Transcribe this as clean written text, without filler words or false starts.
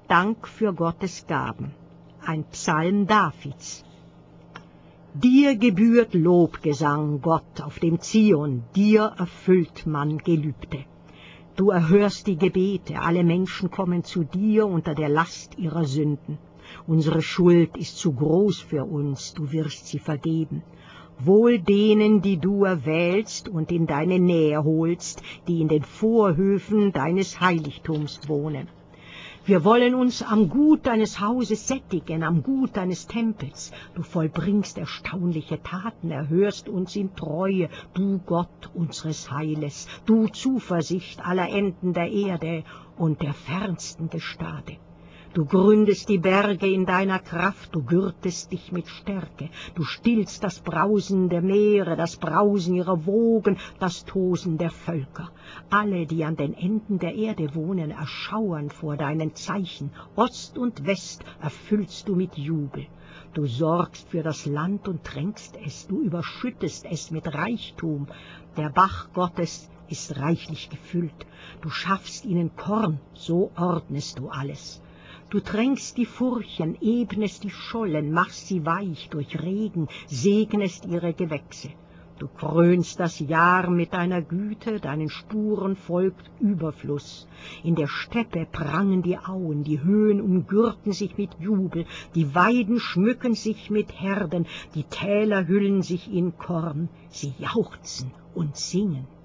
Dank für Gottes Gaben. Ein Psalm Davids. Dir gebührt Lobgesang, Gott, auf dem Zion, dir erfüllt man Gelübde. Du erhörst die Gebete, alle Menschen kommen zu dir unter der Last ihrer Sünden. Unsere Schuld ist zu groß für uns, du wirst sie vergeben. Wohl denen, die du erwählst und in deine Nähe holst, die in den Vorhöfen deines Heiligtums wohnen. Wir wollen uns am Gut deines Hauses sättigen, am Gut deines Tempels. Du vollbringst erstaunliche Taten, erhörst uns in Treue, du Gott unseres Heiles, du Zuversicht aller Enden der Erde und der fernsten Gestade. Du gründest die Berge in deiner Kraft, du gürtest dich mit Stärke, du stillst das Brausen der Meere, das Brausen ihrer Wogen, das Tosen der Völker. Alle, die an den Enden der Erde wohnen, erschauern vor deinen Zeichen. Ost und West erfüllst du mit Jubel. Du sorgst für das Land und tränkst es, du überschüttest es mit Reichtum. Der Bach Gottes ist reichlich gefüllt. Du schaffst ihnen Korn, so ordnest du alles. Du tränkst die Furchen, ebnest die Schollen, machst sie weich durch Regen, segnest ihre Gewächse. Du krönst das Jahr mit deiner Güte, deinen Spuren folgt Überfluss. In der Steppe prangen die Auen, die Höhen umgürten sich mit Jubel, die Weiden schmücken sich mit Herden, die Täler hüllen sich in Korn, sie jauchzen und singen.